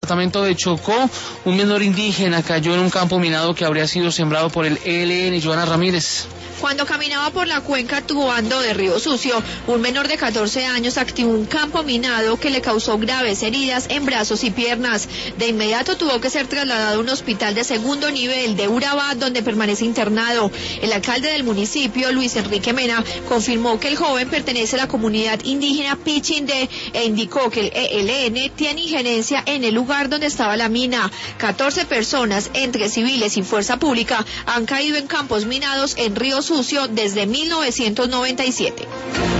departamento de Chocó, un menor indígena cayó en un campo minado que habría sido sembrado por el ELN. Joana Ramírez. Cuando caminaba por la cuenca Tubando de Río Sucio, un menor de 14 años activó un campo minado que le causó graves heridas en brazos y piernas. De inmediato tuvo que ser trasladado a un hospital de segundo nivel de Urabá, donde permanece internado. El alcalde del municipio, Luis Enrique Mena, confirmó que el joven pertenece a la comunidad indígena Pichindé e indicó que el ELN tiene injerencia en el lugar donde estaba la mina. 14 personas, entre civiles y fuerza pública, han caído en campos minados en Río Sucio desde 1997.